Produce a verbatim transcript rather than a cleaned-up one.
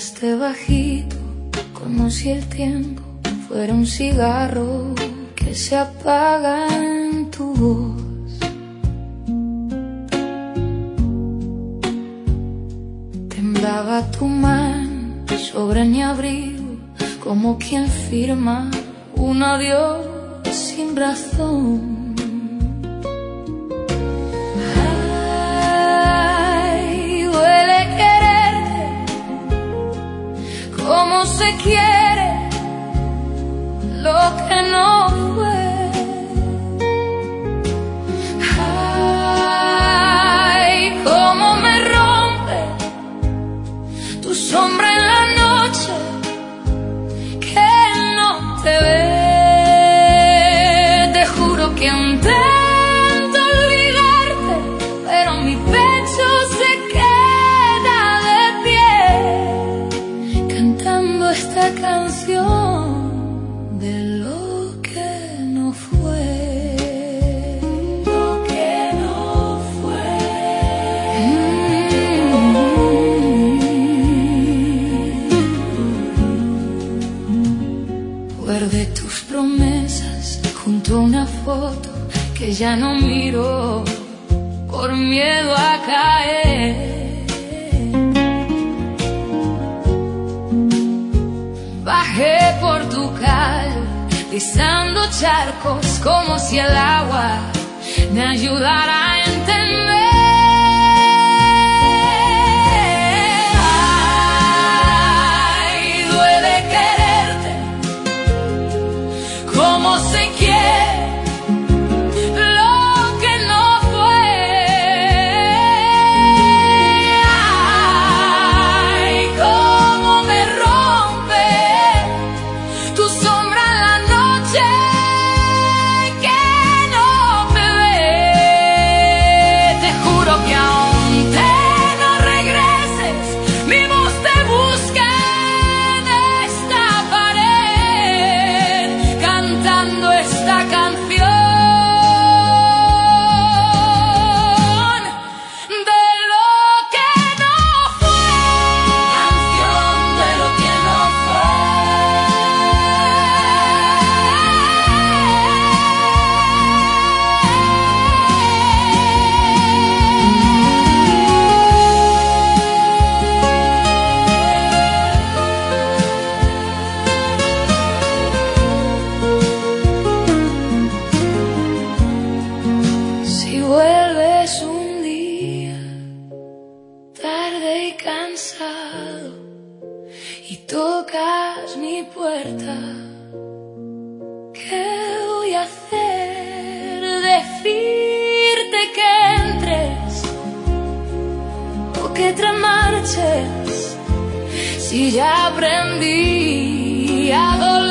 Hablaste bajito, como si el tiempo fuera un cigarro que se apaga en tu voz. Temblaba tu mano sobre mi abrigo, como quien firma un adiós sin razón. Cómo se quiere lo que no fue. Ay, cómo me rompe tu sombra en la noche que no te ve. Te juro que intento olvidarte, pero mi pecho se queda de pie cantando esta canción de lo que no fue, lo que no fue. Mm. Guardé tus promesas junto a una foto que ya no miro por miedo a caer. Bajé por tu calle, pisando charcos, como si el agua me ayudara a entender. Ay, duele quererte, como se quiere lo que no fue. Ay, cómo me rompe tu sombra en la noche que no te ve. Te juro que aunque no regreses, mi voz te busca en esta pared, cantando esta canción de lo que no fue. Canción de lo que no fue. Si vuelves un día tarde y cansado y tocas mi puerta, ¿qué voy a hacer? Decirte que entres o que te marches, si ya aprendí a doler.